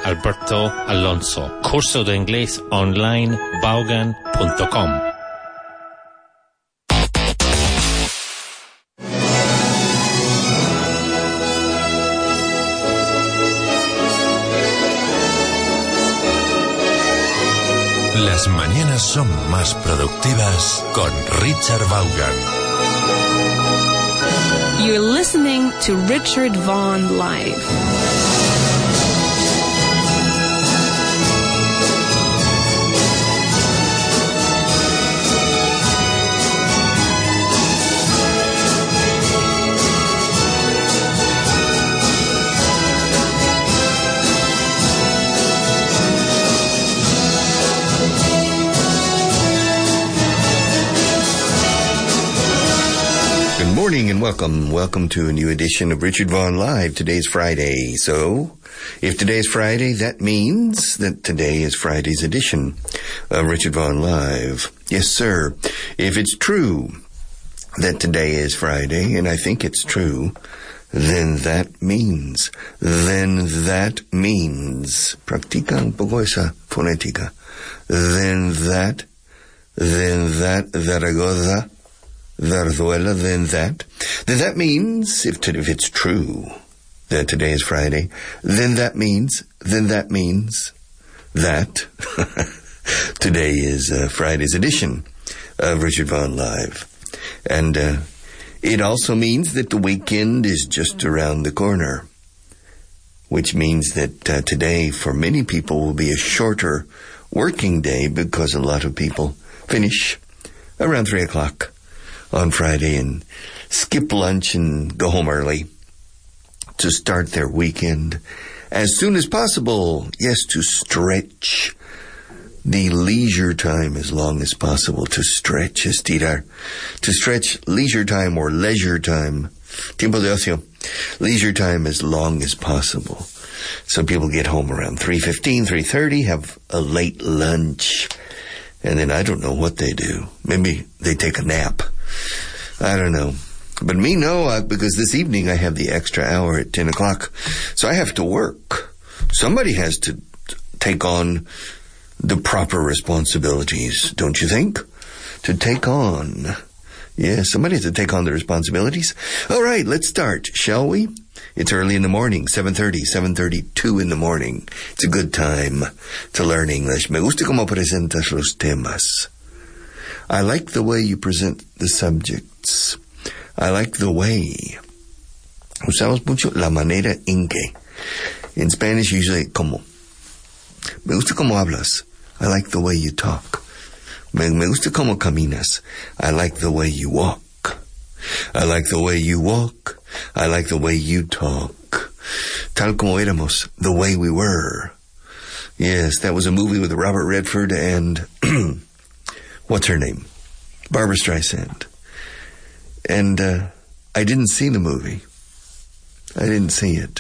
Alberto Alonso. Curso de inglés online vaughan.com. Las mañanas son más productivas con Richard Vaughan. You're listening to Richard Vaughan Live. Morning and welcome to a new edition of Richard Vaughan Live. Today's Friday, so if today's Friday, that means that today is Friday's edition of Richard Vaughan Live. Yes, sir. If it's true that today is Friday, and I think it's true, then that means, practica un poco esa fonética, then that, Zaragoza, Zarzuela, then that means, if it's true that today is Friday, then that means that today is Friday's edition of Richard Vaughan Live. And it also means that the weekend is just around the corner, which means that today for many people will be a shorter working day because a lot of people finish around 3 o'clock on Friday and skip lunch and go home early to start their weekend as soon as possible. Yes, to stretch the leisure time as long as possible, to stretch, estirar, to stretch leisure time or leisure time, tiempo de ocio, leisure time as long as possible. So people get home around 3:15, 3:30, have a late lunch, and then I don't know what they do. Maybe they take a nap. I don't know. But me, no, because this evening I have the extra hour at 10 o'clock. So I have to work. Somebody has to take on the proper responsibilities, don't you think? To take on. Yeah, somebody has to take on the responsibilities. All right, let's start, shall we? It's early in the morning, 7:32 in the morning. It's a good time to learn English. Me gusta cómo presentas los temas. I like the way you present the subjects. I like the way. Usamos mucho la manera en que. In Spanish, usually, como. Me gusta cómo hablas. I like the way you talk. Me gusta cómo caminas. I like the way you walk. I like the way you walk. I like the way you talk. Tal como éramos, the way we were. Yes, that was a movie with Robert Redford and what's her name? Barbara Streisand. And I didn't see the movie. I didn't see it.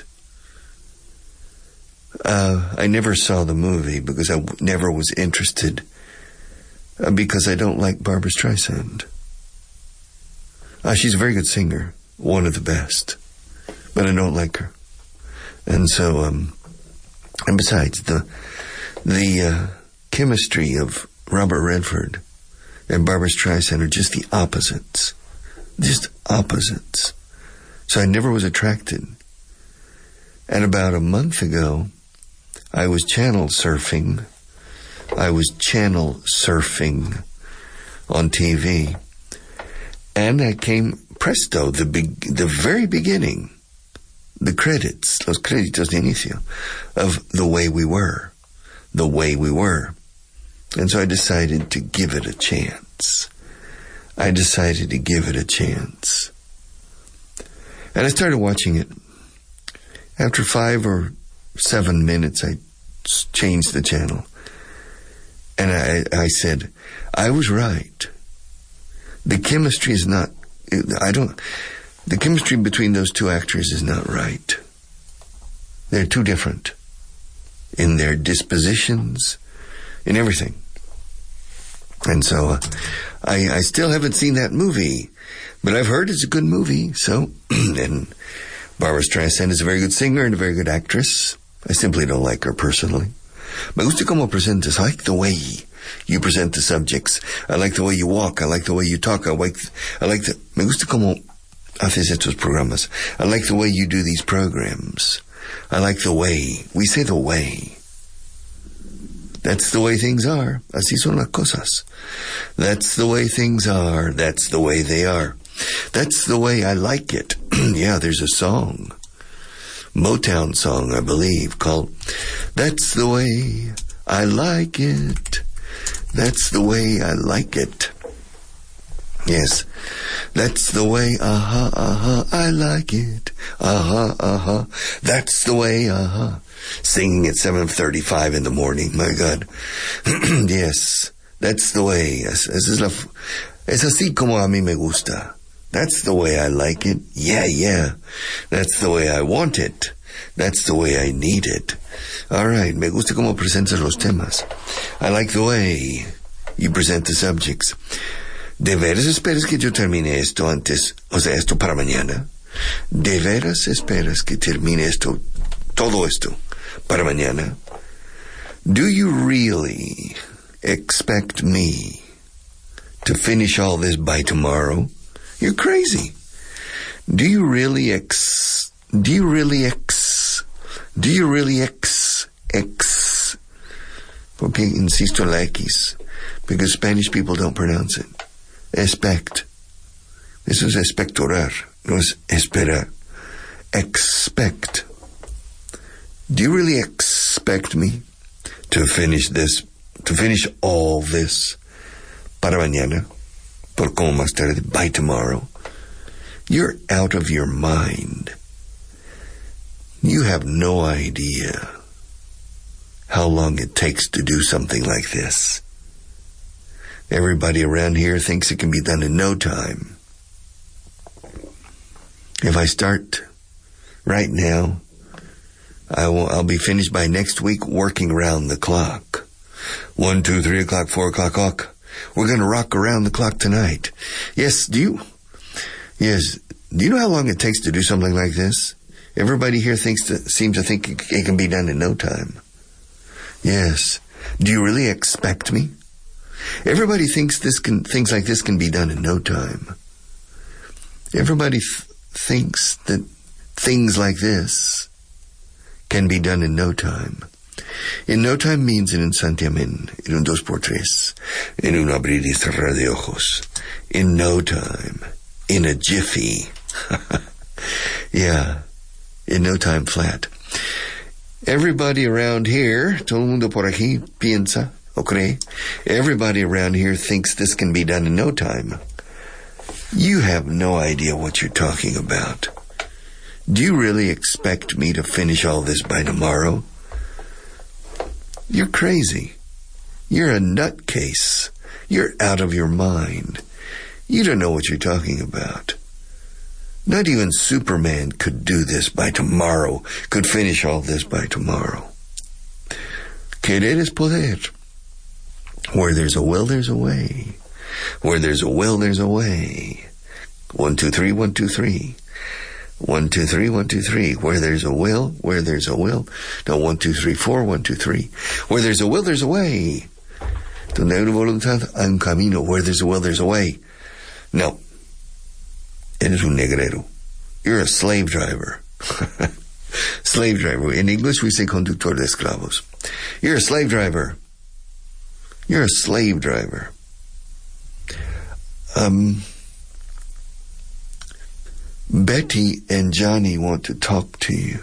I never saw the movie because I never was interested. Because I don't like Barbara Streisand. She's a very good singer. One of the best. But I don't like her. And so, and besides, the chemistry of Robert Redford and Barbara Streisand are just the opposites. Just opposites. So I never was attracted. And about a month ago, I was channel surfing on TV. And I came, presto, the very beginning, the credits, los créditos de inicio, of The Way We Were. The Way We Were. And so I decided to give it a chance. And I started watching it. After 5 or 7 minutes, I changed the channel. And I said, I was right. The chemistry is not, the chemistry between those two actors is not right. They're too different in their dispositions, in everything. And so, I still haven't seen that movie, but I've heard it's a good movie, so, and Barbara Streisand is a very good singer and a very good actress. I simply don't like her personally. Me gusta cómo presentas. I like the way you present the subjects. I like the way you walk. I like the way you talk. Me gusta cómo haces estos programas. I like the way you do these programs. I like the way. We say the way. That's the way things are. Así son las cosas. That's the way things are. That's the way they are. That's the way I like it. Yeah, there's a song. Motown song, I believe, called That's the Way I Like It. That's the way I like it. Yes. That's the way, I like it. That's the way, Singing at 7:35 in the morning, my God. Yes, that's the way. Es así como a mí me gusta. That's the way I like it. Yeah. That's the way I want it. That's the way I need it. All right, me gusta como presentas los temas. I like the way you present the subjects. ¿De veras esperas que yo termine esto antes? O sea, esto para mañana. ¿De veras esperas que termine esto, todo esto, para mañana? Do you really expect me to finish all this by tomorrow? You're crazy. Do you really Porque insisto en la X, because Spanish people don't pronounce it. Expect. Eso es expectorar, no es esperar. Expect. Do you really expect me to finish all this para mañana? Por como más tarde, by tomorrow? You're out of your mind. You have no idea how long it takes to do something like this. Everybody around here thinks it can be done in no time. If I start right now, I'll be finished by next week working around the clock. 1, 2, 3 o'clock, 4 o'clock. We're going to rock around the clock tonight. Yes, do you know how long it takes to do something like this? Everybody here seems to think it can be done in no time. Yes. Do you really expect me? Everybody thinks things like this can be done in no time. Everybody thinks that things like this can be done in no time. In no time means en un santiamén, en un 2x3, en un abrir y cerrar de ojos. In no time. In a jiffy. Yeah. In no time flat. Everybody around here, todo el mundo por aquí piensa, o cree, everybody around here thinks this can be done in no time. You have no idea what you're talking about. Do you really expect me to finish all this by tomorrow? You're crazy. You're a nutcase. You're out of your mind. You don't know what you're talking about. Not even Superman could do this by tomorrow, could finish all this by tomorrow. Querer es poder. Where there's a will, there's a way. Where there's a will, there's a way. 1, 2, 3, 1, 2, 3. 1, 2, 3, 1, 2, 3. Where there's a will, where there's a will. No, 1, 2, 3, 4, 1, 2, 3. Where there's a will, there's a way. Donde hay una voluntad, hay un camino. Where there's a will, there's a way. No. Eres un negrero. You're a slave driver. Slave driver. In English we say conductor de esclavos. You're a slave driver. You're a slave driver. Betty and Johnny want to talk to you.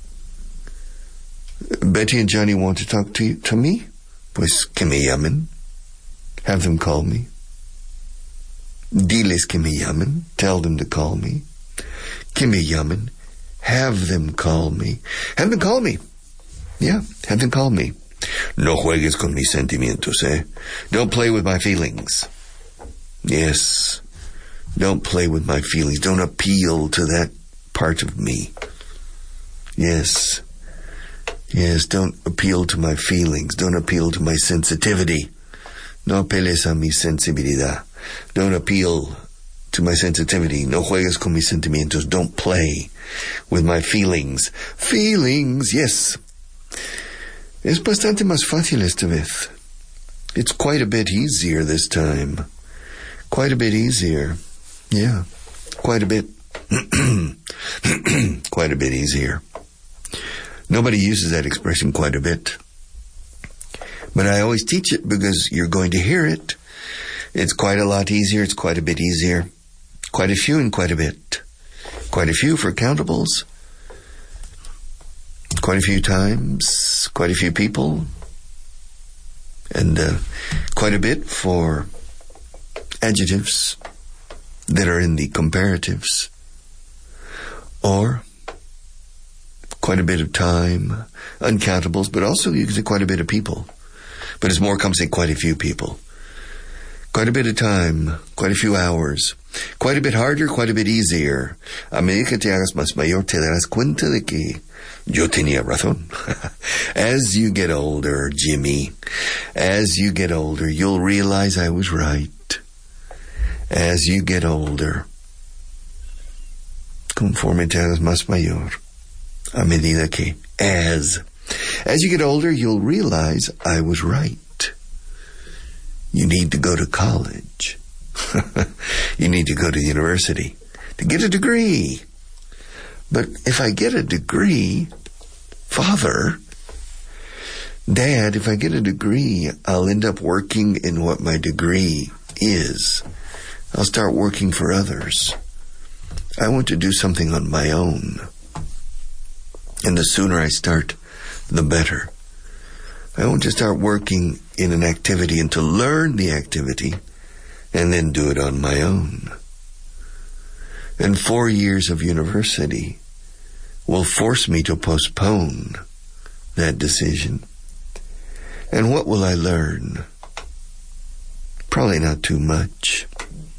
Betty and Johnny want to talk to me? Pues que me llamen. Have them call me. Diles que me llamen. Tell them to call me. Que me llamen. Have them call me. Have them call me. Yeah, have them call me. No juegues con mis sentimientos, eh? Don't play with my feelings. Yes. Don't play with my feelings. Don't appeal to that part of me. Yes. Yes, don't appeal to my feelings. Don't appeal to my sensitivity. No apeles a mi sensibilidad. Don't appeal to my sensitivity. No juegues con mis sentimientos. Don't play with my feelings. Feelings, yes. Es bastante más fácil esta vez. It's quite a bit easier this time. Quite a bit easier. Yeah, quite a bit. Quite a bit easier. Nobody uses that expression quite a bit. But I always teach it because you're going to hear it. It's quite a lot easier. It's quite a bit easier. Quite a few and quite a bit. Quite a few for countables. Quite a few times. Quite a few people. And quite a bit for adjectives that are in the comparatives. Or quite a bit of time, uncountables, but also you can say quite a bit of people. But it's more comes say quite a few people. Quite a bit of time, quite a few hours. Quite a bit harder, quite a bit easier. A medida que te hagas más mayor, te darás cuenta de que yo tenía razón. As you get older, Jimmy, as you get older, you'll realize I was right. As you get older, conforme te hagas más mayor, a medida que, as you get older, you'll realize I was right. You need to go to college. You need to go to university to get a degree. But if I get a degree, Father, Dad, if I get a degree, I'll end up working in what my degree is. I'll start working for others. I want to do something on my own. And the sooner I start, the better. I want to start working in an activity and to learn the activity and then do it on my own. And 4 years of university will force me to postpone that decision. And what will I learn? Probably not too much.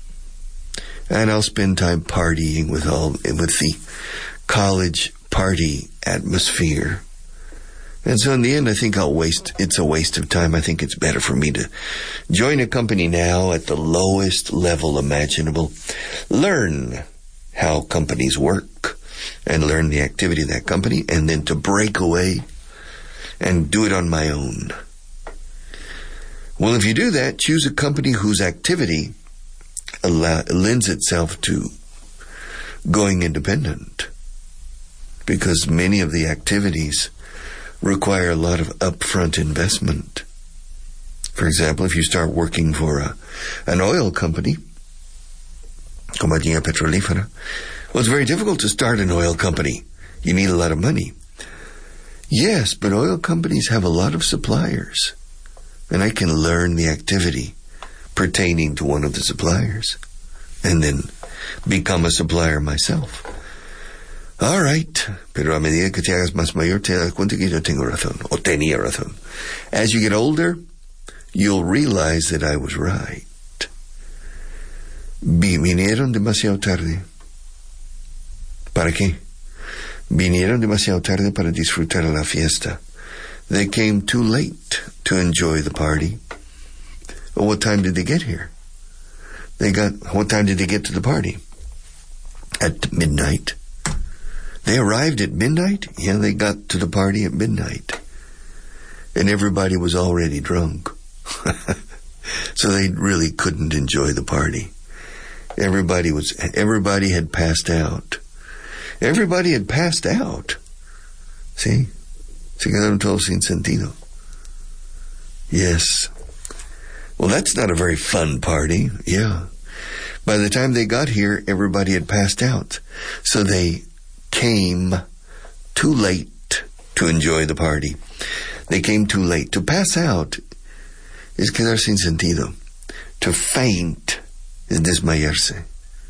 And I'll spend time partying with the college party atmosphere. And so in the end, I think it's a waste of time. I think it's better for me to join a company now at the lowest level imaginable, learn how companies work, and learn the activity of that company, and then to break away and do it on my own. Well, if you do that, choose a company whose activity lends itself to going independent, because many of the activities require a lot of upfront investment. For example, if you start working for an oil company, Compañía Petrolífera, well, it's very difficult to start an oil company. You need a lot of money. Yes, but oil companies have a lot of suppliers, and I can learn the activity pertaining to one of the suppliers, and then become a supplier myself. All right, pero a medida que te hagas más mayor, te das cuenta que yo tengo razón, o tenía razón. As you get older, you'll realize that I was right. Vinieron demasiado tarde. ¿Para qué? Vinieron demasiado tarde para disfrutar la fiesta. They came too late to enjoy the party. Well, what time did they get here? What time did they get to the party? At midnight. They arrived at midnight? Yeah, they got to the party at midnight. And everybody was already drunk. So they really couldn't enjoy the party. Everybody had passed out. Everybody had passed out. See? Se quedaron todos sin sentido. Yes. Well, that's not a very fun party. Yeah. By the time they got here, everybody had passed out. So they came too late to enjoy the party. They came too late. To pass out is quedar sin sentido. To faint is desmayarse,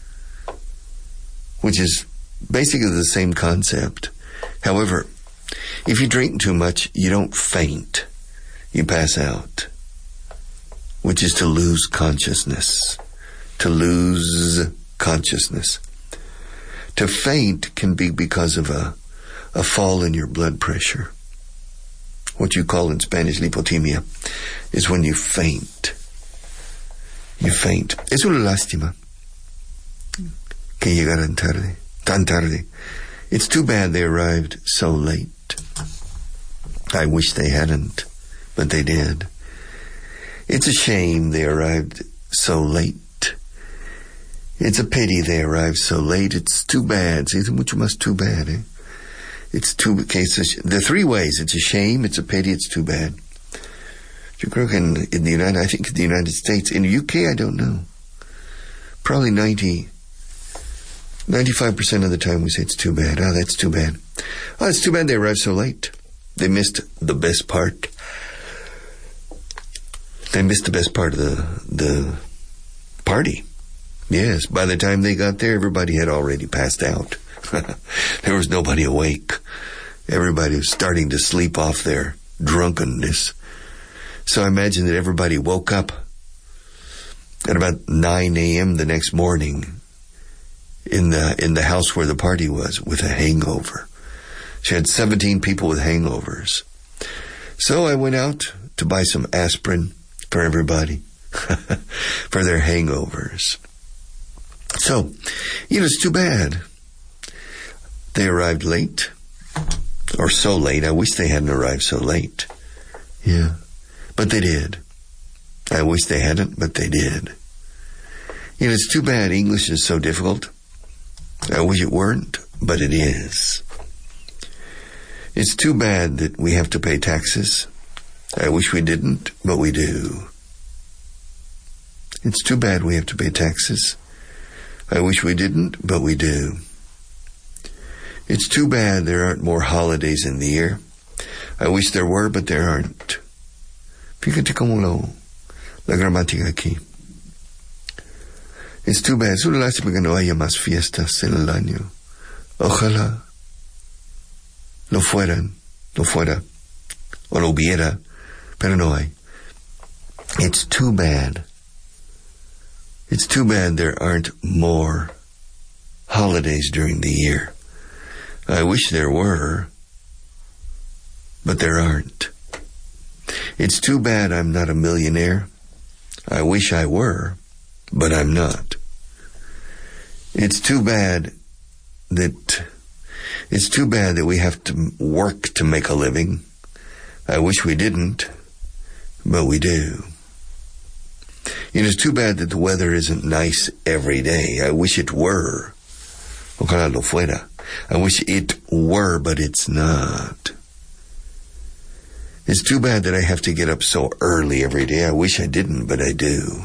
which is basically the same concept. However, if you drink too much, you don't faint. You pass out, which is to lose consciousness. To lose consciousness. To faint can be because of a fall in your blood pressure. What you call in Spanish lipotimia is when you faint. You faint. Es una lástima que llegaran tan tarde. It's too bad they arrived so late. I wish they hadn't, but they did. It's a shame they arrived so late. It's a pity they arrived so late. It's too bad. Es mucho más too bad, eh? It's too, okay, so the three ways. It's a shame, it's a pity, it's too bad. Yo creo que in the United, I think in the United States, in the UK, I don't know. Probably 95% of the time we say it's too bad. Oh, that's too bad. Oh, it's too bad they arrived so late. They missed the best part. They missed the best part of the party. Yes, by the time they got there, everybody had already passed out. There was nobody awake. Everybody was starting to sleep off their drunkenness. So I imagine that everybody woke up at about 9 a.m. the next morning in the house where the party was with a hangover. She had 17 people with hangovers. So I went out to buy some aspirin for everybody for their hangovers. So, it's too bad. They arrived late, or so late. I wish they hadn't arrived so late. Yeah, but they did. I wish they hadn't, but they did. It's too bad English is so difficult. I wish it weren't, but it is. It's too bad that we have to pay taxes. I wish we didn't, but we do. It's too bad we have to pay taxes. I wish we didn't, but we do. It's too bad there aren't more holidays in the year. I wish there were, but there aren't. Fíjate cómo la gramática aquí. It's too bad. Es una lástima que no haya más fiestas en el año. Ojalá lo fuera, o lo hubiera, pero no hay. It's too bad. It's too bad there aren't more holidays during the year. I wish there were, but there aren't. It's too bad I'm not a millionaire. I wish I were, but I'm not. It's too bad that we have to work to make a living. I wish we didn't, but we do. It's too bad that the weather isn't nice every day. I wish it were. Ojalá lo fuera. I wish it were, but it's not. It's too bad that I have to get up so early every day. I wish I didn't, but I do.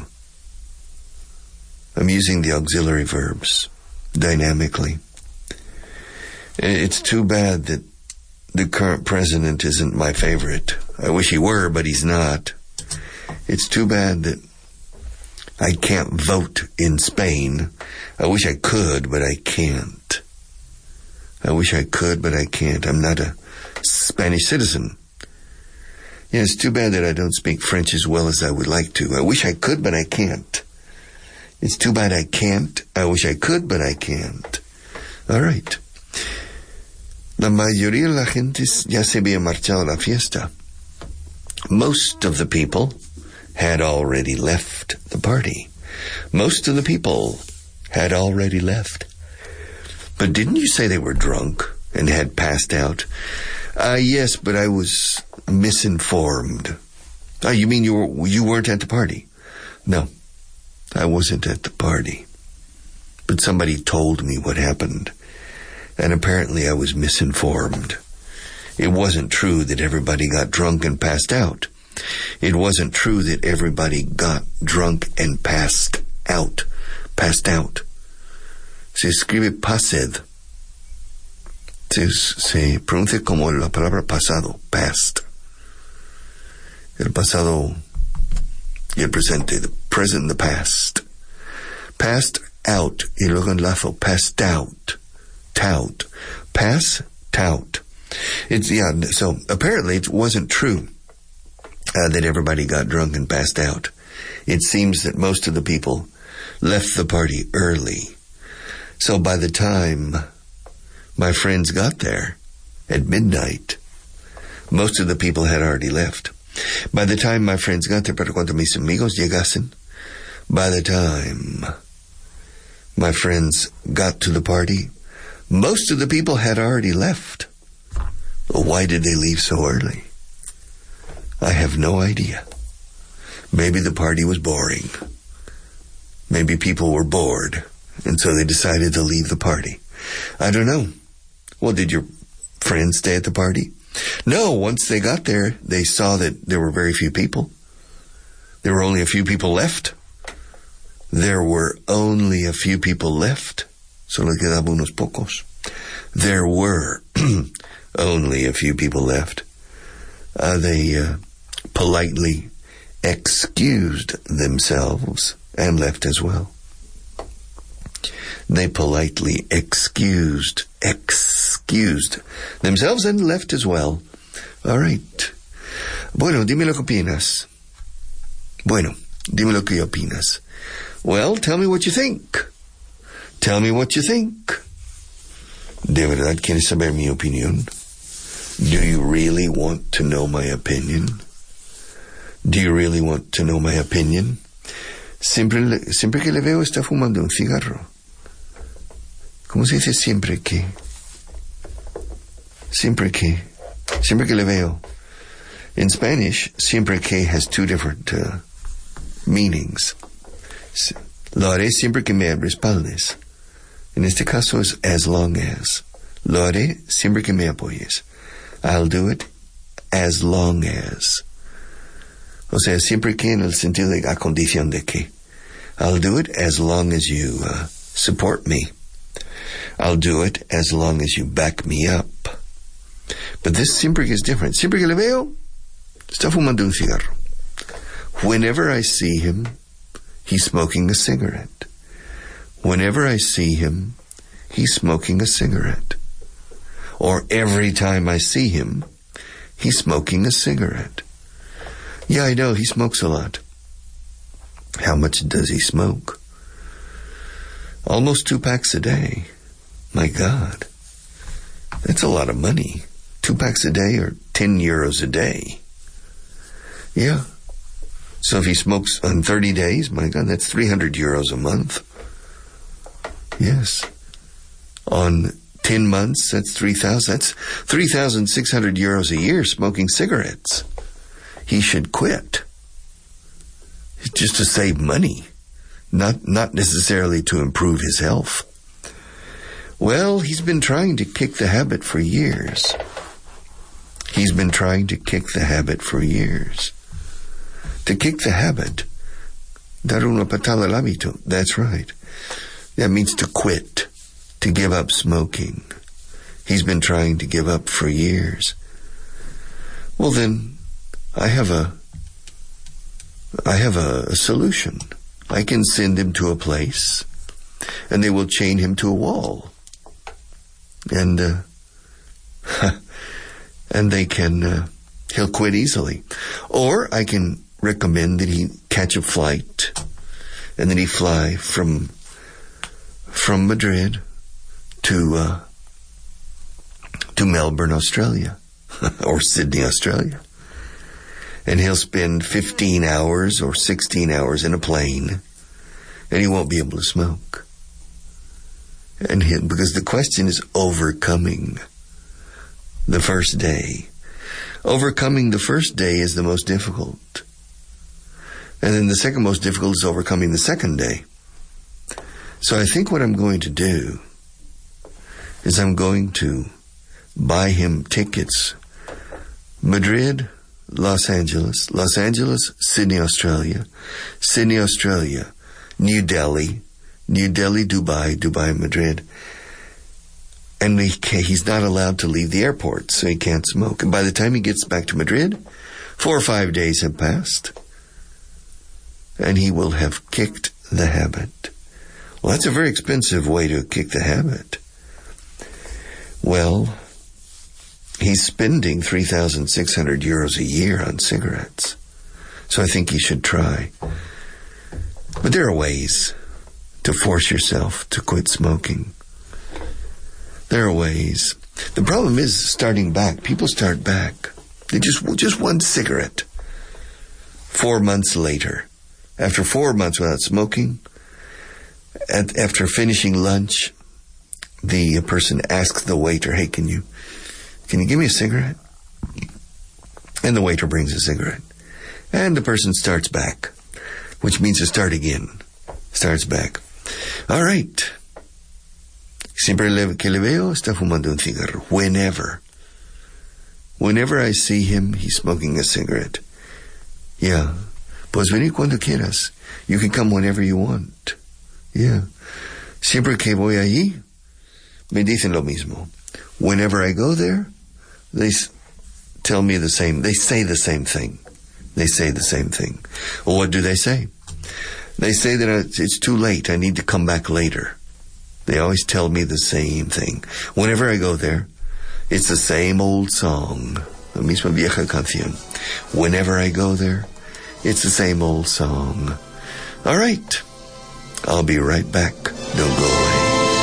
I'm using the auxiliary verbs dynamically. It's too bad that the current president isn't my favorite. I wish he were, but he's not. It's too bad that I can't vote in Spain. I wish I could, but I can't. I wish I could, but I can't. I'm not a Spanish citizen. Yeah, it's too bad that I don't speak French as well as I would like to. I wish I could, but I can't. It's too bad I can't. I wish I could, but I can't. All right. La mayoría de la gente ya se había marchado a la fiesta. Most of the people had already left the party. Most of the people had already left. But didn't you say they were drunk and had passed out? Yes, but I was misinformed. You mean you weren't at the party? No, I wasn't at the party. But somebody told me what happened, and apparently I was misinformed. It wasn't true that everybody got drunk and passed out. It wasn't true that everybody got drunk and passed out. Passed out. Se escribe pased. Se pronuncia como la palabra pasado, past. El pasado y el presente, the present and the past. Passed out, y luego enlazo, passed out. Tout. Pass, tout. So apparently it wasn't true that everybody got drunk and passed out. It seems that most of the people left the party early. So by the time my friends got there at midnight, most of the people had already left. By the time my friends got there, para cuando mis amigos llegasen, by the time my friends got to the party, most of the people had already left. Well, why did they leave so early? I have no idea. Maybe the party was boring. Maybe people were bored, and so they decided to leave the party. I don't know. Well, did your friends stay at the party? No, once they got there, they saw that there were very few people. There were only a few people left. There were only a few people left. Solo quedaban unos pocos. There were only a few people left. They politely excused themselves and left as well. They politely excused themselves and left as well. All right. Bueno, dime lo que opinas. Bueno, dime lo que opinas. Well, tell me what you think. Tell me what you think. ¿De verdad quieres saber mi opinión? Do you really want to know my opinion? Do you really want to know my opinion? Siempre que le veo está fumando un cigarro. ¿Cómo se dice siempre que? Siempre que. Siempre que le veo. In Spanish, siempre que has two different meanings. Lo haré siempre que me respaldes. En este caso es as long as. Lo haré siempre que me apoyes. I'll do it as long as. O sea, siempre que en el sentido de a condición de que. I'll do it as long as you support me. I'll do it as long as you back me up. But this siempre que is different. Siempre que le veo, está fumando un cigarro. Whenever I see him, he's smoking a cigarette. Whenever I see him, he's smoking a cigarette. Or every time I see him, he's smoking a cigarette. Yeah, I know, he smokes a lot. How much does he smoke? Almost 2 packs a day. My God. That's a lot of money. 2 packs a day or 10 euros a day. Yeah. So if he smokes on 30 days, my God, that's 300 euros a month. Yes. On 10 months, that's 3,000. That's 3,600 euros a year smoking cigarettes. He should quit. Just to save money. Not necessarily to improve his health. Well, he's been trying to kick the habit for years. He's been trying to kick the habit for years. To kick the habit. Dar una patada al hábito. That's right. That means to quit. To give up smoking. He's been trying to give up for years. Well then, I have a solution. I can send him to a place, and they will chain him to a wall. And they can, he'll quit easily. Or I can recommend that he catch a flight, and then he fly from Madrid to Melbourne, Australia, or Sydney, Australia. And he'll spend 15 hours or 16 hours in a plane, and he won't be able to smoke. Because the question is overcoming the first day. Overcoming the first day is the most difficult. And then the second most difficult is overcoming the second day. So I think what I'm going to do is I'm going to buy him tickets. Madrid, Los Angeles, Sydney, Australia, New Delhi, Dubai, Madrid. And he's not allowed to leave the airport, so he can't smoke. And by the time he gets back to Madrid, 4 or 5 days have passed, and he will have kicked the habit. Well, that's a very expensive way to kick the habit. Well, he's spending 3,600 euros a year on cigarettes. So I think he should try. But there are ways to force yourself to quit smoking. There are ways. The problem is starting back. People start back. They just one cigarette. 4 months later, after 4 months without smoking, after finishing lunch, the person asks the waiter, "Hey, can you give me a cigarette?" And the waiter brings a cigarette. And the person starts back, which means to start again. Starts back. All right. Siempre que le veo está fumando un cigarro. Whenever I see him, he's smoking a cigarette. Yeah. Pues venir cuando quieras. You can come whenever you want. Yeah. Siempre que voy allí, me dicen lo mismo. Whenever I go there, they tell me the same. They say the same thing. They say the same thing. Well, what do they say? They say that it's too late. I need to come back later. They always tell me the same thing. Whenever I go there, it's the same old song. La misma vieja canción. Whenever I go there, it's the same old song. All right. I'll be right back. Don't go away.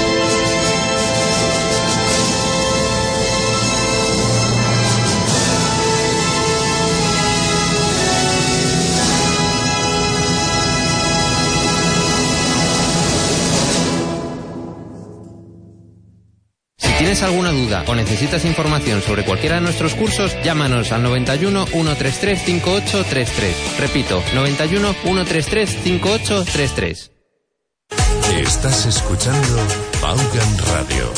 Si tienes alguna duda o necesitas información sobre cualquiera de nuestros cursos, llámanos al 91 133 5833. Repito, 91 133 5833. Estás escuchando Vaughan Radio.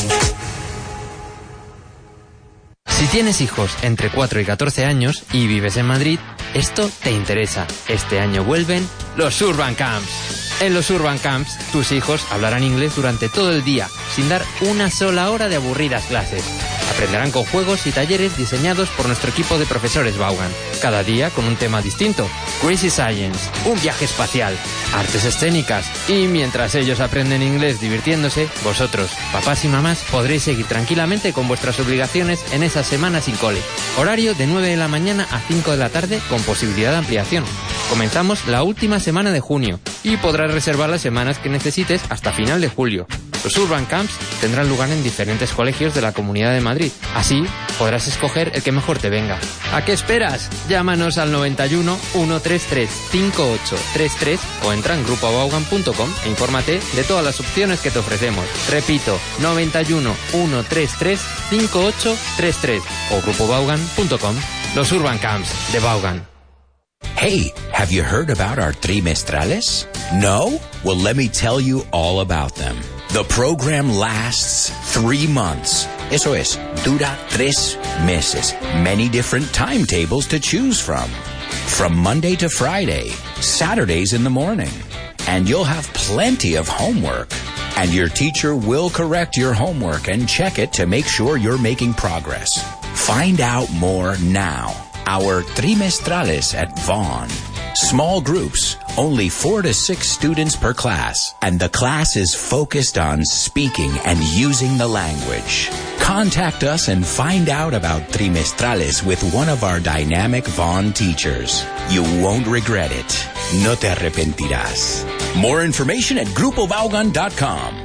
Si tienes hijos entre 4 y 14 años y vives en Madrid, esto te interesa. Este año vuelven los Urban Camps. En los Urban Camps, tus hijos hablarán inglés durante todo el día, sin dar una sola hora de aburridas clases. Aprenderán con juegos y talleres diseñados por nuestro equipo de profesores Vaughan, cada día con un tema distinto. Crazy Science, un viaje espacial, artes escénicas. Y mientras ellos aprenden inglés divirtiéndose, vosotros, papás y mamás, podréis seguir tranquilamente con vuestras obligaciones en esas semanas sin cole. Horario de 9 de la mañana a 5 de la tarde con posibilidad de ampliación. Comenzamos la última semana de junio y podrás reservar las semanas que necesites hasta final de julio. Los Urban Camps tendrán lugar en diferentes colegios de la Comunidad de Madrid. Así podrás escoger el que mejor te venga. ¿A qué esperas? Llámanos al 91 133 5833 o entra en grupovaughan.com e infórmate de todas las opciones que te ofrecemos. Repito, 91 133 5833 o grupovaughan.com. Los Urban Camps de Vaughan. Hey, have you heard about our trimestrales? No? Well, let me tell you all about them. The program lasts 3 months. Eso es, dura 3 meses. Many different timetables to choose from. From Monday to Friday, Saturdays in the morning. And you'll have plenty of homework. And your teacher will correct your homework and check it to make sure you're making progress. Find out more now. Our trimestrales at Vaughan. Small groups, only 4 to 6 students per class, and the class is focused on speaking and using the language. Contact us and find out about trimestrales with one of our dynamic Vaughan teachers. You won't regret it. No te arrepentirás. More information at grupovaughan.com.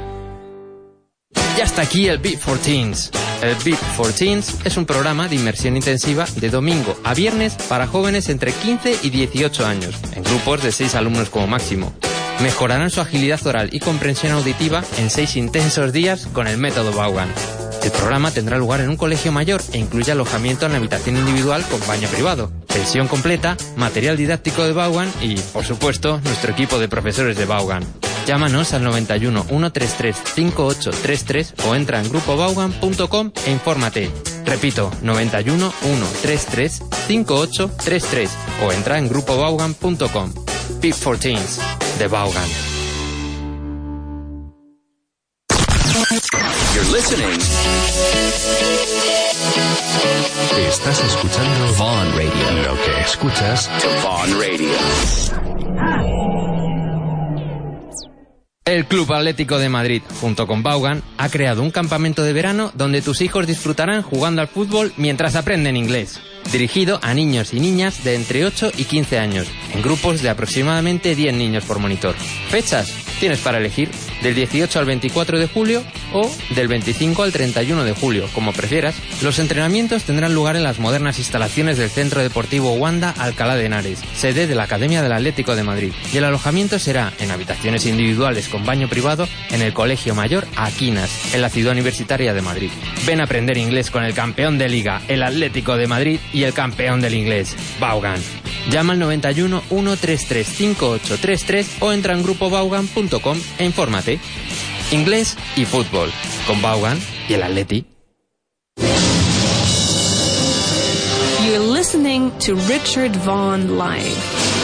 Ya está aquí el Beat for Teens. El Beat for Teens es un programa de inmersión intensiva de domingo a viernes para jóvenes entre 15 y 18 años, en grupos de 6 alumnos como máximo. Mejorarán su agilidad oral y comprensión auditiva en 6 intensos días con el método Vaughan. El programa tendrá lugar en un colegio mayor e incluye alojamiento en la habitación individual con baño privado, pensión completa, material didáctico de Vaughan y, por supuesto, nuestro equipo de profesores de Vaughan. Llámanos al 91 133 5833 o entra en grupovaughan.com e infórmate. Repito, 91 133 5833 o entra en grupovaughan.com. Beat for Teens, de Vaughan. You're listening. Estás escuchando Vaughan Radio. Lo que escuchas To Vaughan Radio. El Club Atlético de Madrid, junto con Vaughan, ha creado un campamento de verano donde tus hijos disfrutarán jugando al fútbol mientras aprenden inglés. Dirigido a niños y niñas de entre 8 y 15 años, en grupos de aproximadamente 10 niños por monitor. Fechas: Tienes para elegir del 18 al 24 de julio o del 25 al 31 de julio, como prefieras. Los entrenamientos tendrán lugar en las modernas instalaciones del Centro Deportivo Wanda Alcalá de Henares, sede de la Academia del Atlético de Madrid. Y el alojamiento será en habitaciones individuales con baño privado en el Colegio Mayor Aquinas, en la Ciudad Universitaria de Madrid. Ven a aprender inglés con el campeón de Liga, el Atlético de Madrid, y el campeón del inglés, Vaughan. Llama al 91 133 5833 o entra en grupobaugan.com e infórmate. Inglés y fútbol, con Vaughan y el Atleti. You're listening to Richard Vaughan Live.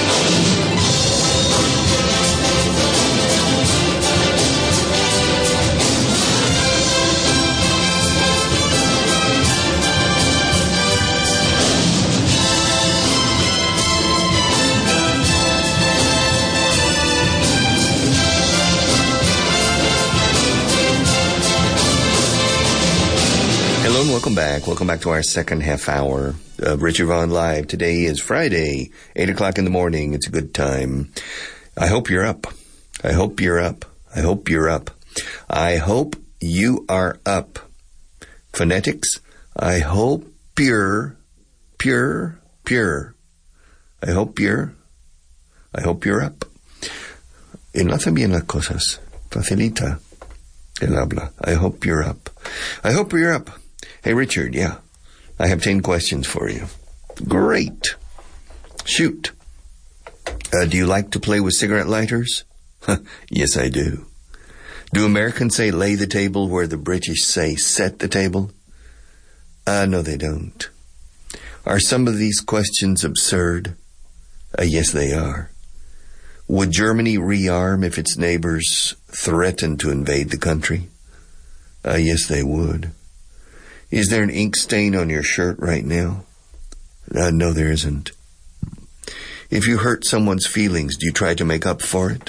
Hello and welcome back. Welcome back to our second half hour of Richard Vaughan Live. Today is Friday, 8 o'clock in the morning. It's a good time. I hope you're up. I hope you're up. I hope you're up. I hope you are up. Phonetics. I hope you're pure. I hope you're up. Enlaza bien las cosas. Facilita el habla. I hope you're up. I hope you're up. Hey, Richard, yeah. I have 10 questions for you. Great. Shoot. Do you like to play with cigarette lighters? Yes, I do. Do Americans say lay the table where the British say set the table? No, they don't. Are some of these questions absurd? Yes, they are. Would Germany rearm if its neighbors threatened to invade the country? Yes, they would. Is there an ink stain on your shirt right now? No, there isn't. If you hurt someone's feelings, do you try to make up for it?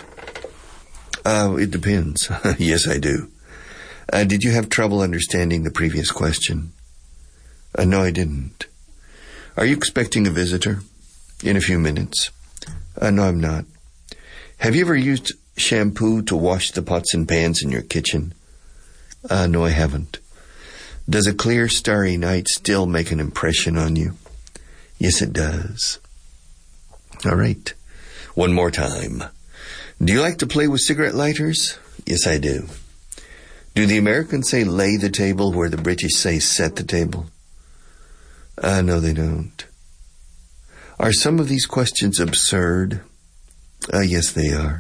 It depends. Yes, I do. Did you have trouble understanding the previous question? No, I didn't. Are you expecting a visitor? In a few minutes. No, I'm not. Have you ever used shampoo to wash the pots and pans in your kitchen? No, I haven't. Does a clear, starry night still make an impression on you? Yes, it does. All right. One more time. Do you like to play with cigarette lighters? Yes, I do. Do the Americans say lay the table where the British say set the table? No, they don't. Are some of these questions absurd? Yes, they are.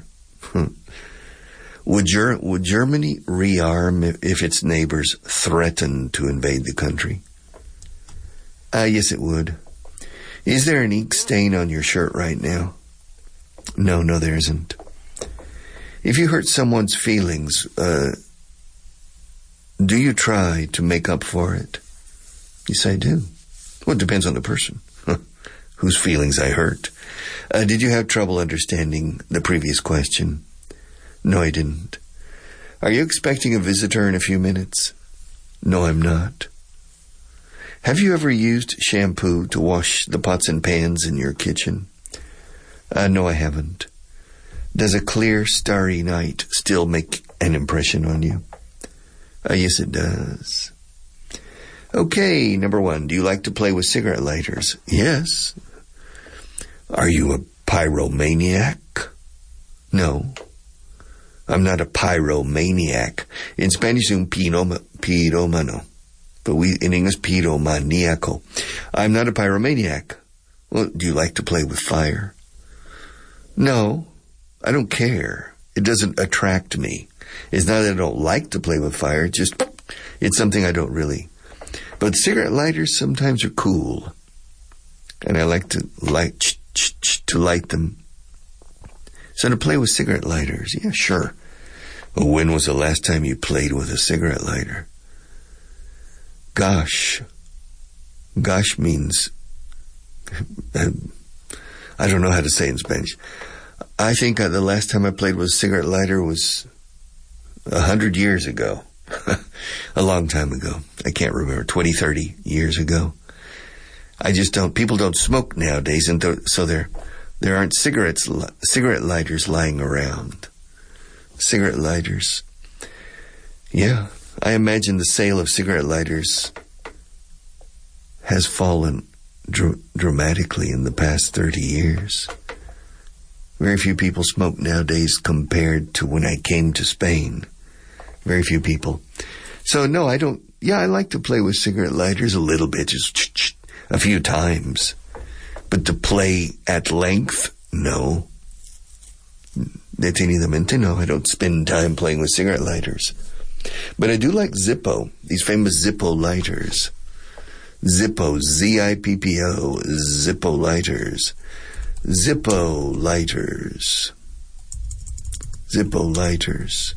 Would Germany rearm if its neighbors threatened to invade the country? Yes, it would. Is there an ink stain on your shirt right now? No, there isn't. If you hurt someone's feelings, do you try to make up for it? Yes, I do. Well, it depends on the person. Whose feelings I hurt. Did you have trouble understanding the previous question? No, I didn't. Are you expecting a visitor in a few minutes? No, I'm not. Have you ever used shampoo to wash the pots and pans in your kitchen? No, I haven't. Does a clear, starry night still make an impression on you? Yes, it does. Okay, number 1. Do you like to play with cigarette lighters? Yes. Are you a pyromaniac? No. I'm not a pyromaniac. In Spanish, un piromano. But in English, pyromaniaco. I'm not a pyromaniac. Well, do you like to play with fire? No, I don't care. It doesn't attract me. It's not that I don't like to play with fire. It's something I don't really. But cigarette lighters sometimes are cool. And I like to light them. So to play with cigarette lighters, yeah, sure. But when was the last time you played with a cigarette lighter? Gosh. Gosh means, I don't know how to say it in Spanish. I think the last time I played with a cigarette lighter was 100 years ago. A long time ago. I can't remember, 20, 30 years ago. I just don't, people don't smoke nowadays, and so there aren't cigarette lighters lying around. cigarette lighters. Yeah, I imagine the sale of cigarette lighters has fallen dramatically in the past 30 years. Very few people smoke nowadays compared to when I came to Spain. Very few people. So no, I don't. Yeah, I like to play with cigarette lighters a little bit, just a few times. But to play at length, no. Detenidamente, no. I don't spend time playing with cigarette lighters. But I do like Zippo, these famous Zippo lighters. Zippo, Z-I-P-P-O, Zippo lighters. Zippo lighters. Zippo lighters.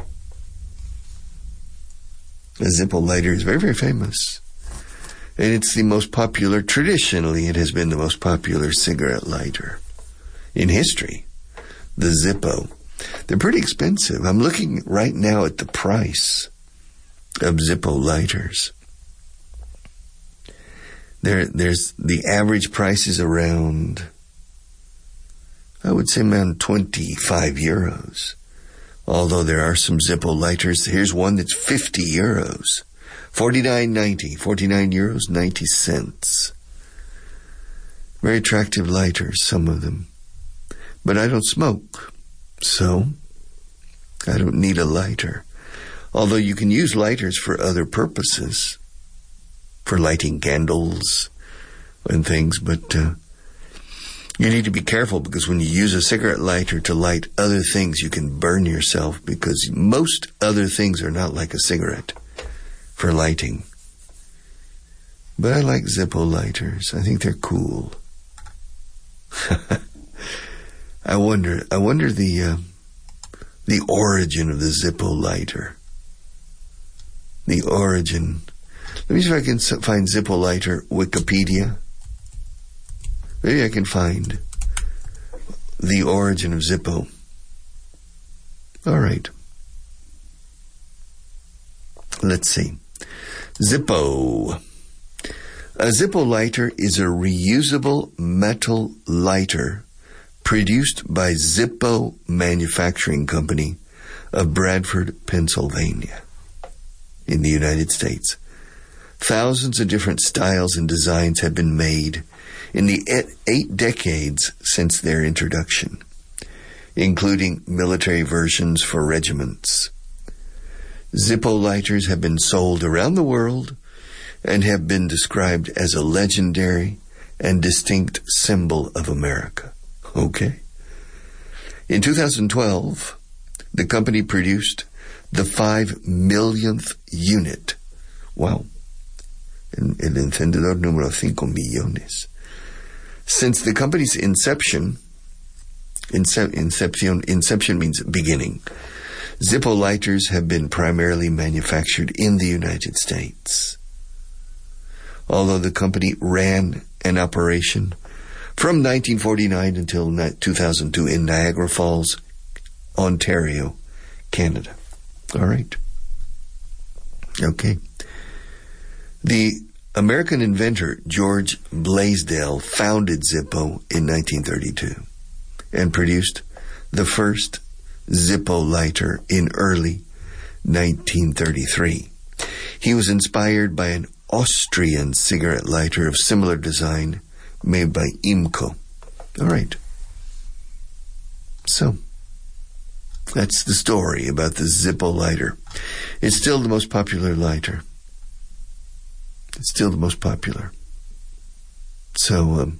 A Zippo lighter is very, very famous. And it's the most popular, traditionally it has been the most popular cigarette lighter in history. The Zippo. They're pretty expensive. I'm looking right now at the price of Zippo lighters. There's the average price is around, I would say around 25 euros. Although there are some Zippo lighters. Here's one that's 50 euros. 49.90. 49 euros, 90 cents. Very attractive lighters, some of them. But I don't smoke, so I don't need a lighter. Although you can use lighters for other purposes, for lighting candles and things, but you need to be careful because when you use a cigarette lighter to light other things, you can burn yourself because most other things are not like a cigarette for lighting. But I like Zippo lighters. I think they're cool. I wonder the origin of the Zippo lighter. The origin. Let me see if I can find Zippo lighter Wikipedia. Maybe I can find the origin of Zippo. All right. Let's see. Zippo. A Zippo lighter is a reusable metal lighter produced by Zippo Manufacturing Company of Bradford, Pennsylvania, in the United States. Thousands of different styles and designs have been made in the 8 decades since their introduction, including military versions for regiments. Zippo lighters have been sold around the world and have been described as a legendary and distinct symbol of America. Okay. In 2012, the company produced the 5 millionth unit. Wow. El encendedor número 5 millones. Since the company's inception means beginning, Zippo lighters have been primarily manufactured in the United States. Although the company ran an operation from 1949 until 2002 in Niagara Falls, Ontario, Canada. All right. Okay. The American inventor George Blaisdell founded Zippo in 1932 and produced the first Zippo lighter in early 1933. He was inspired by an Austrian cigarette lighter of similar design made by Imco. All right. So, that's the story about the Zippo lighter. It's still the most popular lighter. It's still the most popular. So,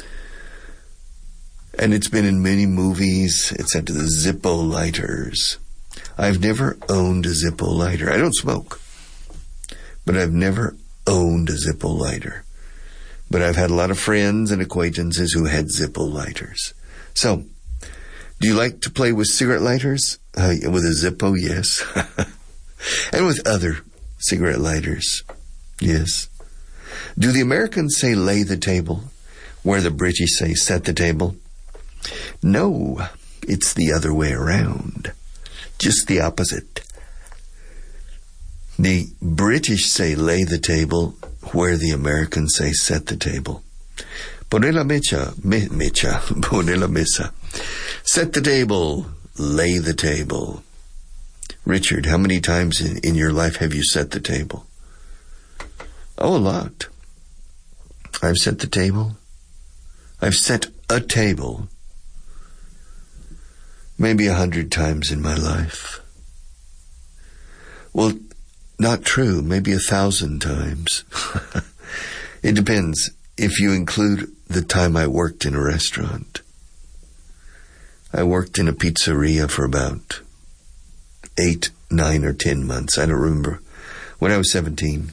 and it's been in many movies. It's said to the Zippo lighters. I've never owned a Zippo lighter. I don't smoke, but I've never owned a Zippo lighter. But I've had a lot of friends and acquaintances who had Zippo lighters. So, do you like to play with cigarette lighters? With a Zippo, yes. And with other cigarette lighters, yes. Do the Americans say lay the table, where the British say set the table? No, it's the other way around. Just the opposite. The British say lay the table, where the Americans say set the table. Poner la poner la mesa. Set the table, lay the table. Richard, how many times in your life have you set the table? Oh, a lot. I've set the table. I've set a table maybe 100 times in my life. Well, not true. Maybe 1,000 times. It depends if you include the time I worked in a restaurant. I worked in a pizzeria for about 8, 9, or 10 months. I don't remember. When I was 17.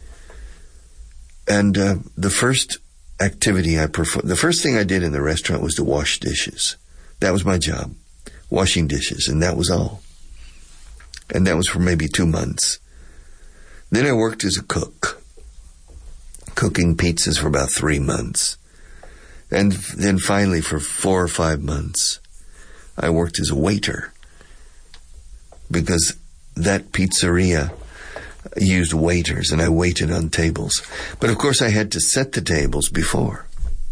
And the first activity I performed, the first thing I did in the restaurant was to wash dishes. That was my job. Washing dishes. And that was all. And that was for maybe 2 months. Then I worked as a cook. Cooking pizzas for about 3 months. And then finally for 4 or 5 months, I worked as a waiter. Because that pizzeria used waiters, and I waited on tables. But of course I had to set the tables before.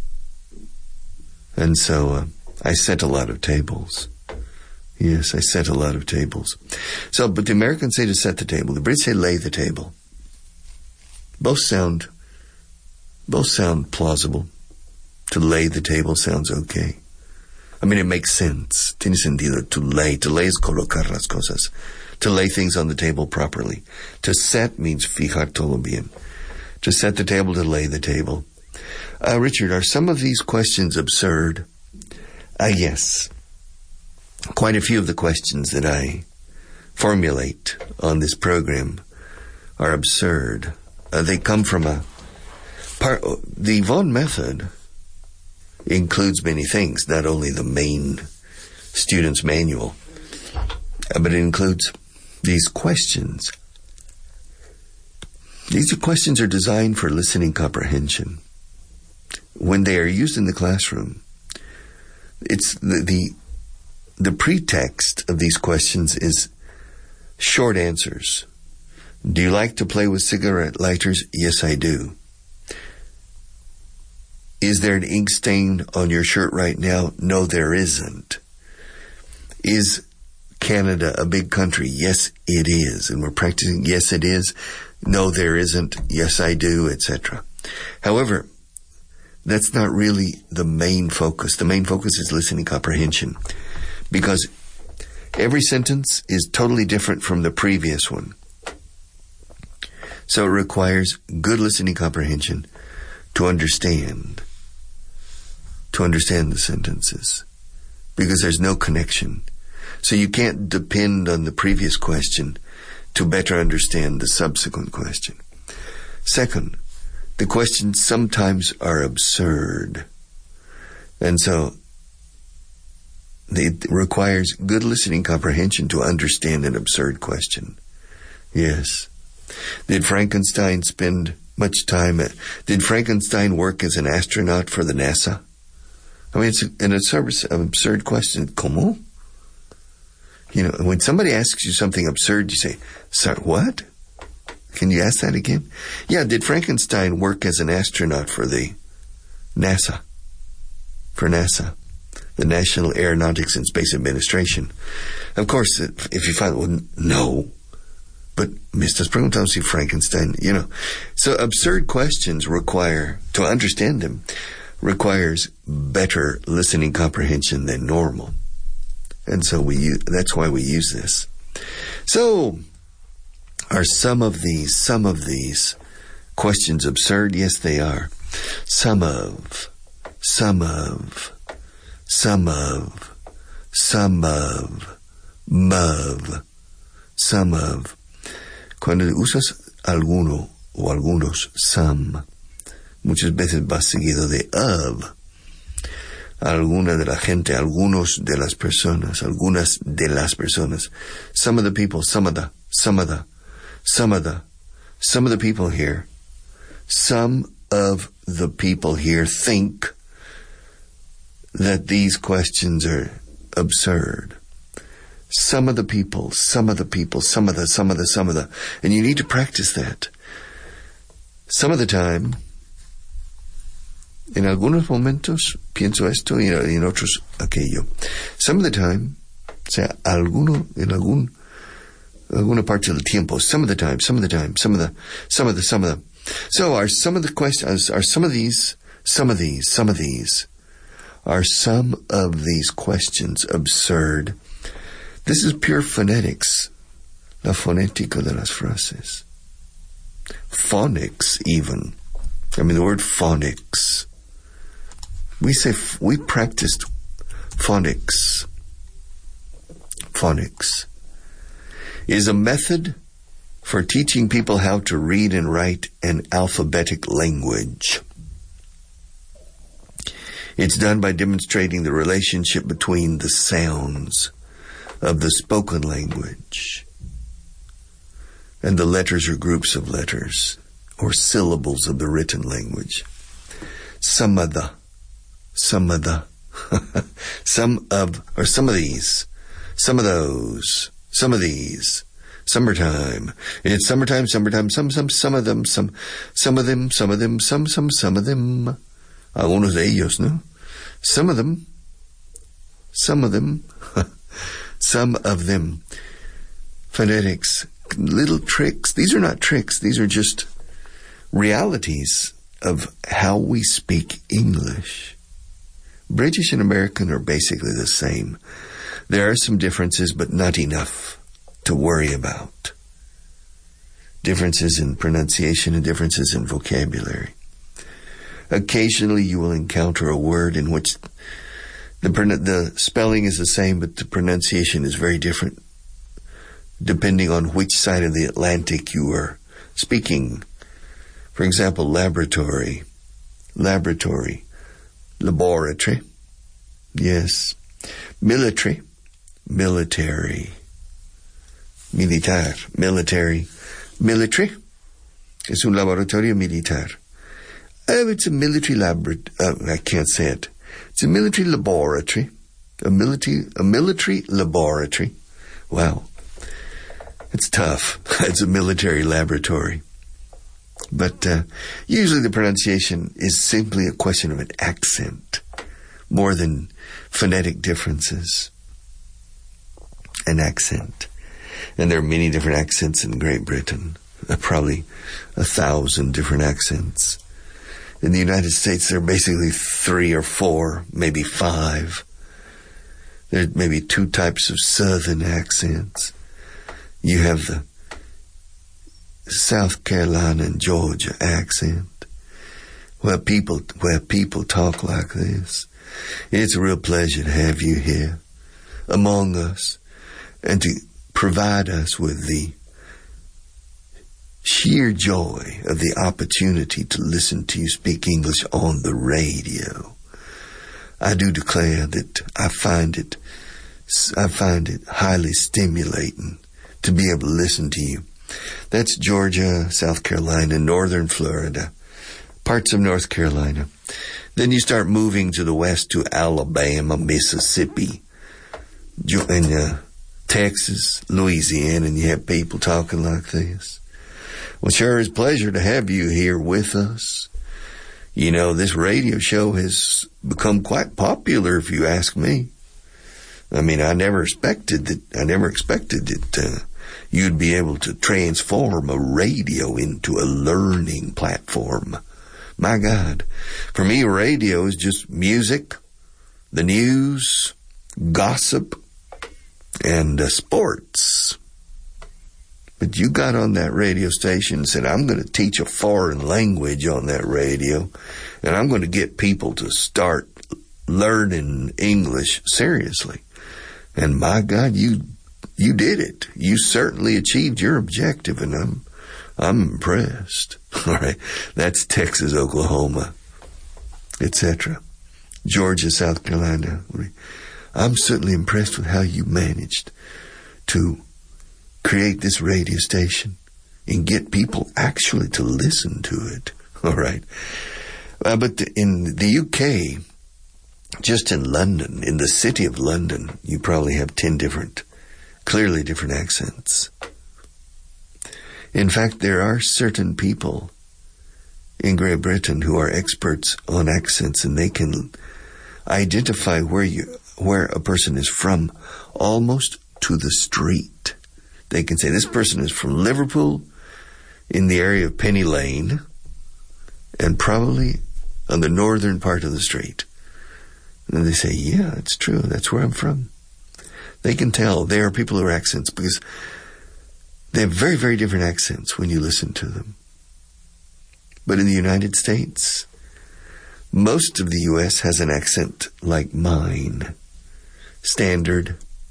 And so I set a lot of tables. Yes, I set a lot of tables. So, but the Americans say to set the table. The Brits say lay the table. Both sound plausible. To lay the table sounds okay. I mean, it makes sense. Tiene sentido. To lay es colocar las cosas. To lay things on the table properly. To set means fijar todo bien. To set the table, to lay the table. Richard, are some of these questions absurd? Yes. Quite a few of the questions that I formulate on this program are absurd. They come from the Vaughan method includes many things, not only the main student's manual, but it includes these questions. These questions are designed for listening comprehension. When they are used in the classroom, it's the pretext of these questions is short answers. Do you like to play with cigarette lighters? Yes, I do. Is there an ink stain on your shirt right now? No, there isn't. Is Canada a big country? Yes, it is. And we're practicing, yes, it is. No, there isn't. Yes, I do, etc. However, that's not really the main focus. The main focus is listening comprehension. Because every sentence is totally different from the previous one. So it requires good listening comprehension to understand the sentences. Because there's no connection. So you can't depend on the previous question to better understand the subsequent question. Second, the questions sometimes are absurd. And so it requires good listening comprehension to understand an absurd question. Yes. Did Frankenstein spend much time did Frankenstein work as an astronaut for the NASA? I mean, it's an absurd question. ¿Cómo? You know, when somebody asks you something absurd, you say, "Sir, what? Can you ask that again?" Yeah, did Frankenstein work as an astronaut for the NASA? For NASA, the National Aeronautics and Space Administration. Of course, if you find, well, no. But me estás preguntando si Frankenstein, you know. So absurd questions require, to understand them, requires better listening comprehension than normal. And so that's why we use this. So, are some of these questions absurd? Yes, they are. Some of. Cuando usas alguno o algunos, some, muchas veces va seguido de of. Alguna de la gente, algunos de las personas, algunas de las personas. Some of the people, some of the people here. Some of the people here think that these questions are absurd. Some of the people, some of the. And you need to practice that. Some of the time, en algunos momentos pienso esto y en otros aquello. Some of the time, o sea, en algún Una parte del tiempo. Some of the time. So are some of these questions absurd? This is pure phonetics. La fonética de las frases. Phonics, even. I mean, the word phonics. We practiced phonics. Phonics is a method for teaching people how to read and write an alphabetic language. It's done by demonstrating the relationship between the sounds of the spoken language and the letters or groups of letters or syllables of the written language. Some of these. Summertime. It's summertime, some of them. Algunos de ellos, no? Some of them. Some of them. Phonetics. Little tricks. These are not tricks. These are just realities of how we speak English. British and American are basically the same. There are some differences, but not enough to worry about. Differences in pronunciation and differences in vocabulary. Occasionally you will encounter a word in which the spelling is the same, but the pronunciation is very different, depending on which side of the Atlantic you are speaking. For example, laboratory. Laboratory. Yes. Military. Militar. Military. Es un laboratorio militar. It's a military I can't say it. It's a military laboratory. A military laboratory. Wow. It's tough. It's a military laboratory. But usually the pronunciation is simply a question of an accent, more than phonetic differences. An accent. And there are many different accents in Great Britain. Probably 1,000 different accents. In the United States, there are basically 3 or 4, maybe 5. There are maybe 2 types of Southern accents. You have the South Carolina and Georgia accent, where people talk like this. It's a real pleasure to have you here among us and to provide us with the sheer joy of the opportunity to listen to you speak English on the radio. I do declare that I find it highly stimulating to be able to listen to you. That's Georgia, South Carolina, northern Florida, parts of North Carolina. Then you start moving to the west to Alabama, Mississippi, and Texas, Louisiana, and you have people talking like this. Well, sure, it's a pleasure to have you here with us. You know, this radio show has become quite popular, if you ask me. I mean, I never expected that you'd be able to transform a radio into a learning platform. My God. For me, radio is just music, the news, gossip, and sports. But you got on that radio station and said, I'm going to teach a foreign language on that radio, and I'm going to get people to start learning English seriously. And my God, you did it. You certainly achieved your objective, and I'm impressed. All right. That's Texas, Oklahoma, etc. Georgia, South Carolina. I'm certainly impressed with how you managed to create this radio station and get people actually to listen to it. All right. But in the UK, just in London, in the city of London, you probably have 10 clearly different accents. In fact, there are certain people in Great Britain who are experts on accents, and they can identify where a person is from almost to the street. They can say, this person is from Liverpool, in the area of Penny Lane, and probably on the northern part of the street. And then they say, yeah, it's true. That's where I'm from. They can tell. They are people who are accents because they have very, very different accents when you listen to them. But in the United States, most of the U.S. has an accent like mine. Standard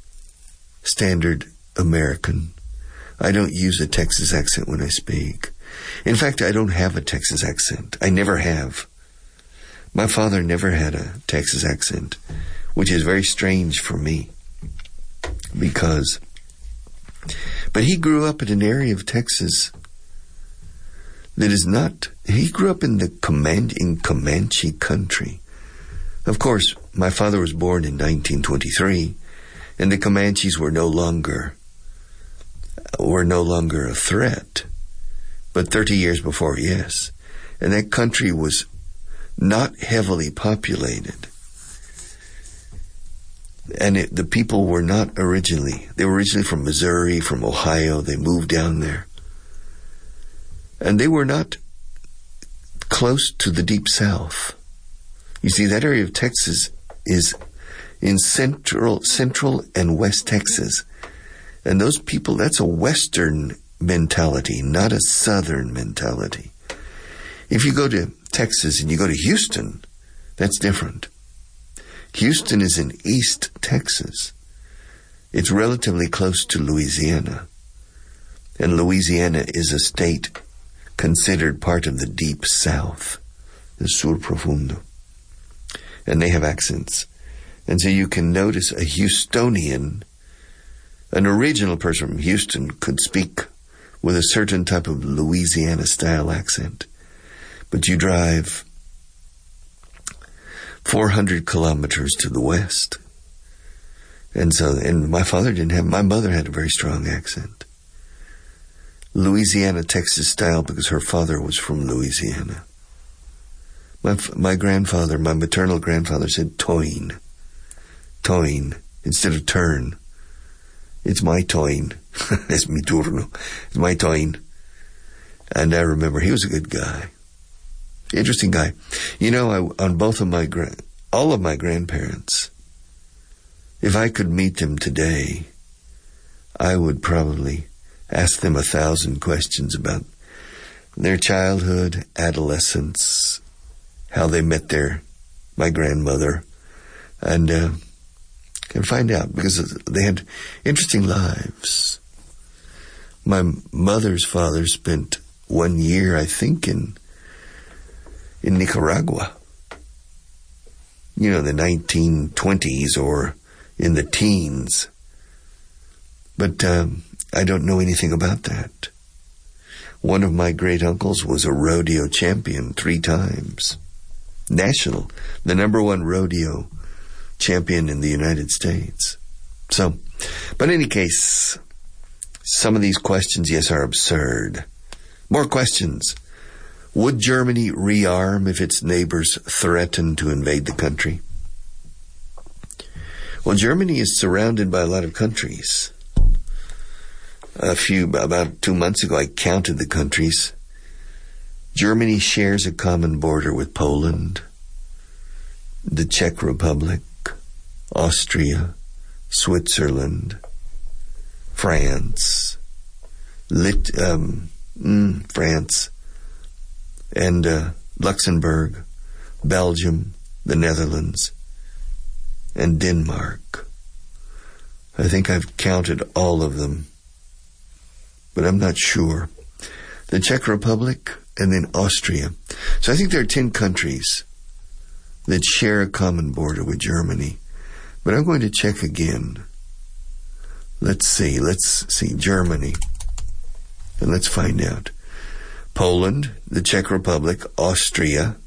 American. I don't use a Texas accent when I speak. In fact, I don't have a Texas accent. I never have. My father never had a Texas accent, which is very strange for me. But he grew up in an area of Texas that is not, he grew up in Comanche country. Of course, my father was born in 1923, and the Comanches were no longer a threat. But 30 years before, yes. And that country was not heavily populated. And the people were not originally, they were originally from Missouri, from Ohio. They moved down there. And they were not close to the Deep South. You see, that area of Texas is in central and west Texas. And those people, that's a western mentality, not a southern mentality. If you go to Texas and you go to Houston, that's different. Houston is in East Texas. It's relatively close to Louisiana. And Louisiana is a state considered part of the Deep South, the Sur Profundo. And they have accents. And so you can notice a Houstonian, an original person from Houston, could speak with a certain type of Louisiana-style accent. But you drive 400 kilometers to the west. And my mother had a very strong accent. Louisiana, Texas style, because her father was from Louisiana. My grandfather, my maternal grandfather, said toin, instead of turn. It's my toin. Es mi turno. It's my toin. And I remember he was a good guy. Interesting guy. You know, on both of all of my grandparents, if I could meet them today, I would probably ask them 1,000 questions about their childhood, adolescence, how they met my grandmother, and find out, because they had interesting lives. My mother's father spent 1 year, I think, in Nicaragua. You know, the 1920s or in the teens. But I don't know anything about that. One of my great uncles was a rodeo champion 3 times. National, the #1 rodeo champion in the United States. So, but in any case, some of these questions, yes, are absurd. More questions. Would Germany rearm if its neighbors threatened to invade the country? Well, Germany is surrounded by a lot of countries. About 2 months ago, I counted the countries. Germany shares a common border with Poland, the Czech Republic, Austria, Switzerland, France, France, and Luxembourg, Belgium, the Netherlands, and Denmark. I think I've counted all of them, but I'm not sure. The Czech Republic, and then Austria. So I think there are 10 countries that share a common border with Germany. But I'm going to check again. Let's see, Germany. And let's find out. Poland, the Czech Republic, Austria,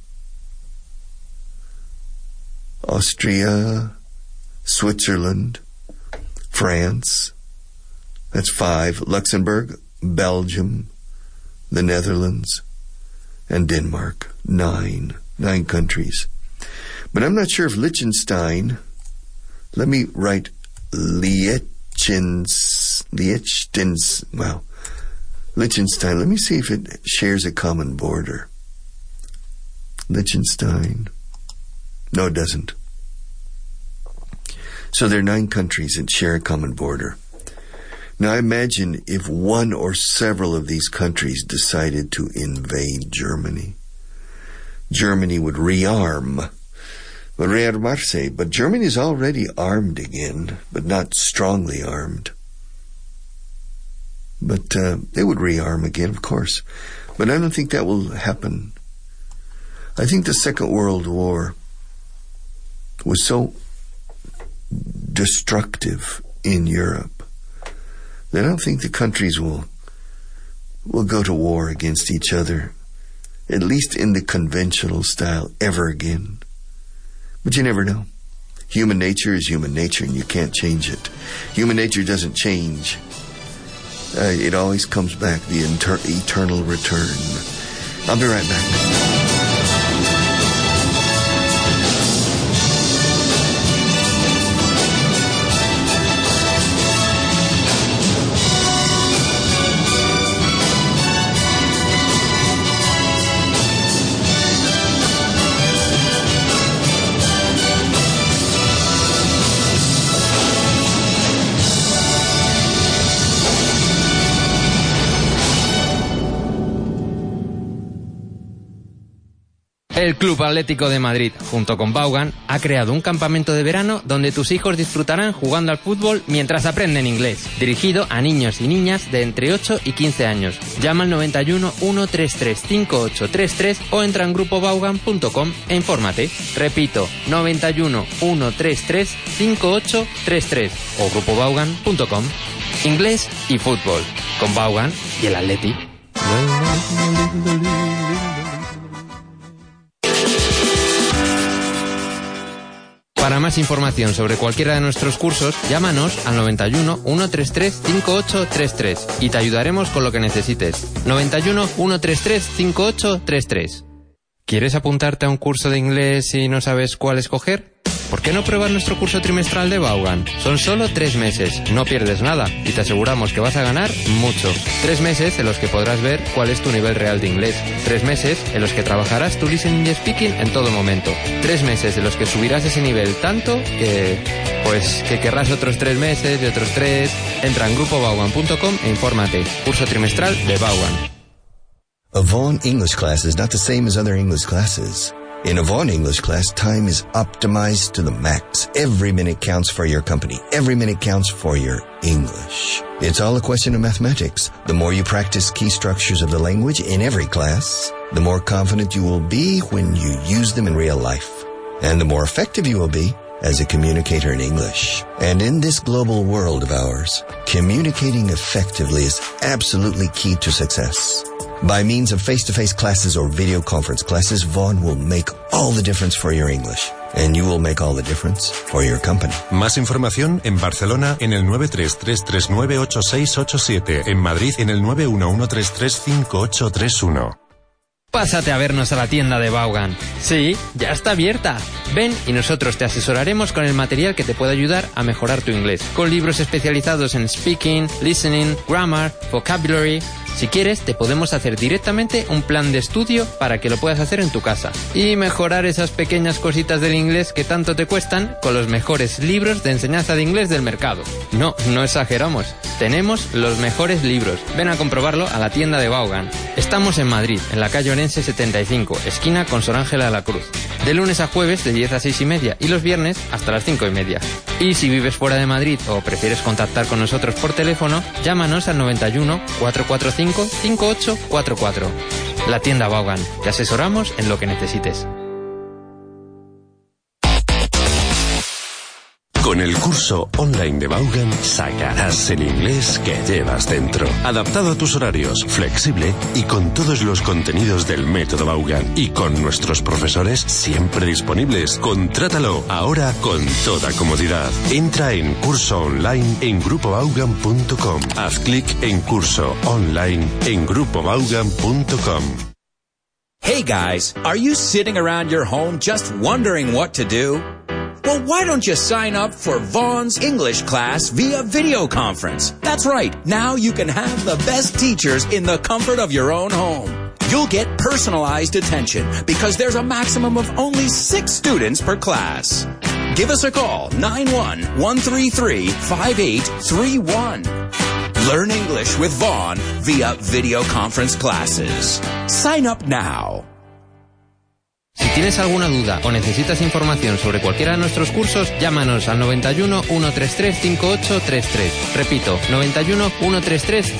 Switzerland, France, that's 5, Luxembourg, Belgium, the Netherlands, and Denmark, 9 countries. But I'm not sure if Liechtenstein, let me write Liechtenstein, Liechtenstein. Let me see if it shares a common border. Liechtenstein. No, it doesn't. So there are 9 countries that share a common border. Now imagine if one or several of these countries decided to invade Germany. Germany would rearmarse, but Germany is already armed again, but not strongly armed. But they would rearm again, of course. But I don't think that will happen. I think the Second World War was so destructive in Europe that I don't think the countries will go to war against each other, at least in the conventional style, ever again. But you never know. Human nature is human nature, and you can't change it. Human nature doesn't change. It always comes back, the eternal return. I'll be right back. El Club Atlético de Madrid, junto con Vaughan, ha creado un campamento de verano donde tus hijos disfrutarán jugando al fútbol mientras aprenden inglés, dirigido a niños y niñas de entre 8 y 15 años. Llama al 91 133 5833 o entra en grupovaughan.com e infórmate. Repito, 91 133 5833 o grupovaughan.com. Inglés y fútbol, con Vaughan y el Atleti. Para más información sobre cualquiera de nuestros cursos, llámanos al 91 133 5833 y te ayudaremos con lo que necesites. 91 133 5833. ¿Quieres apuntarte a un curso de inglés y no sabes cuál escoger? ¿Por qué no pruebas nuestro curso trimestral de Vaughan? Son solo 3 meses, no pierdes nada y te aseguramos que vas a ganar mucho. 3 meses en los que podrás ver cuál es tu nivel real de inglés. 3 meses en los que trabajarás tu listening y speaking en todo momento. 3 meses en los que subirás ese nivel tanto que querrás otros 3 meses y otros 3. Entra en grupovaughan.com e infórmate. Curso trimestral de Vaughan. A Vaughan English class is not the same as other English classes. In a Vaughan English class, time is optimized to the max. Every minute counts for your company. Every minute counts for your English. It's all a question of mathematics. The more you practice key structures of the language in every class, the more confident you will be when you use them in real life. And the more effective you will be as a communicator in English. And in this global world of ours, communicating effectively is absolutely key to success. By means of face-to-face classes or video conference classes, Vaughan will make all the difference for your English. And you will make all the difference for your company. Más información en Barcelona en el 933398687, en Madrid en el 911335831. Pásate a vernos a la tienda de Vaughan. Sí, ya está abierta. Ven y nosotros te asesoraremos con el material que te puede ayudar a mejorar tu inglés. Con libros especializados en speaking, listening, grammar, vocabulary. Si quieres, te podemos hacer directamente un plan de estudio para que lo puedas hacer en tu casa. Y mejorar esas pequeñas cositas del inglés que tanto te cuestan con los mejores libros de enseñanza de inglés del mercado. No exageramos. Tenemos los mejores libros. Ven a comprobarlo a la tienda de Vaughan. Estamos en Madrid, en la calle Orense 75, esquina con Sor Ángela de la Cruz. De lunes a jueves de 10 a 6 y media y los viernes hasta las 5 y media. Y si vives fuera de Madrid o prefieres contactar con nosotros por teléfono, llámanos al 91 445 5844. La tienda Vaughan. Te asesoramos en lo que necesites. Con el curso online de Vaughan sacarás el inglés que llevas dentro. Adaptado a tus horarios, flexible y con todos los contenidos del método Vaughan. Y con nuestros profesores siempre disponibles. Contrátalo ahora con toda comodidad. Entra en curso online en grupovaughan.com. Haz clic en curso online en grupovaughan.com. Hey guys, are you sitting around your home just wondering what to do? Well, why don't you sign up for Vaughn's English class via video conference? That's right. Now you can have the best teachers in the comfort of your own home. You'll get personalized attention because there's a maximum of only 6 students per class. Give us a call, 91-133-5831. Learn English with Vaughn via video conference classes. Sign up now. Si tienes alguna duda o necesitas información sobre cualquiera de nuestros cursos, llámanos al 91 133 5833. Repito, 91 133